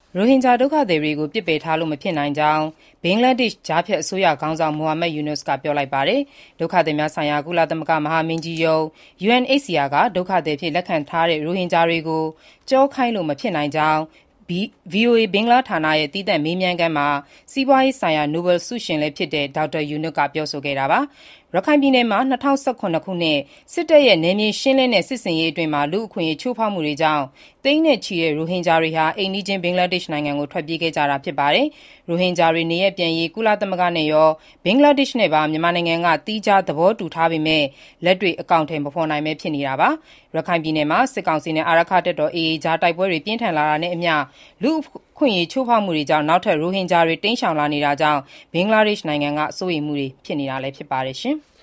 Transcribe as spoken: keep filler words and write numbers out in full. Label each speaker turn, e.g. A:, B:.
A: ရိုဟင်ဂျာဒုက္ခသည်တွေကို ပစ်ပယ်ထားလို့မဖြစ်နိုင်ကြောင်း ဘင်္ဂလားဒေ့ရှ် ကြားဖြတ်အစိုးရခေါင်းဆောင် Muhammad Yunus က ပြောလိုက်ပါတယ်။ ဒုက္ခသည်များဆိုင်ရာ ကုလသမဂ္ဂ မဟာမင်းကြီးရုံး (ယူအန်အိတ်စီအာ) က ဒုက္ခသည်အဖြစ် လက်ခံထားတဲ့ ရိုဟင်ဂျာတွေကို ကျောခိုင်းလို့မဖြစ်နိုင်ကြောင်း ဗွီအိုအေ ဘင်္ဂလားဌာနရဲ့ သီးသန့်မေးမြန်းခန်းမှာ စီးပွားရေးဆိုင်ရာ နိုဘယ်ဆုရှင်လည်းဖြစ်တဲ့ ဒေါက်တာ Yunus က ပြောဆိုခဲ့တာပါ။ ရခိုင်ပြည်နယ်မှာ ၂၀၁၇ ခုနှစ် စစ်တပ်ရဲ့ နယ်မြေရှင်းလင်းတဲ့ စစ်ဆင်ရေးအတွင်း လူ့အခွင့်အရေး ချိုးဖောက်မှုတွေကြောင့် သိန်းနဲ့ချီတဲ့ ရိုဟင်ဂျာတွေဟာ အိမ်နီးချင်း ဘင်္ဂလားဒေ့ရှ်နိုင်ငံကို ထွက်ပြေးခဲ့ကြတာ ဖြစ်ပါတယ်။ ရိုဟင်ဂျာတွေ နေရပ်ပြန်ရေး ကုလသမဂ္ဂနဲ့ရော ဘင်္ဂလားဒေ့ရှ်နဲ့ပါ မြန်မာနိုင်ငံက သီးခြား သဘောတူထားပေမဲ့ လက်တွေ့ အကောင်အထည် မဖော်နိုင်ဘဲ ဖြစ်နေတာပါ။ ရခိုင်ပြည်နယ်မှာ စစ်ကောင်စီနဲ့ အာရက္ခတပ်တော် အေအေ ကြား တိုက်ပွဲတွေ ပြင်းထန်လာတာနဲ့အမျှ လူ့အခွင့်အရေး ချိုးဖောက်မှုတွေကြောင့် နောက်ထပ် ရိုဟင်ဂျာတွေ တိမ်းရှောင်လာနေတာကြောင့် ဘင်္ဂလားဒေ့ရှ်နိုင်ငံက စိုးရိမ်မှုတွေ ဖြစ်နေတာလည်း ဖြစ်ပါတယ်။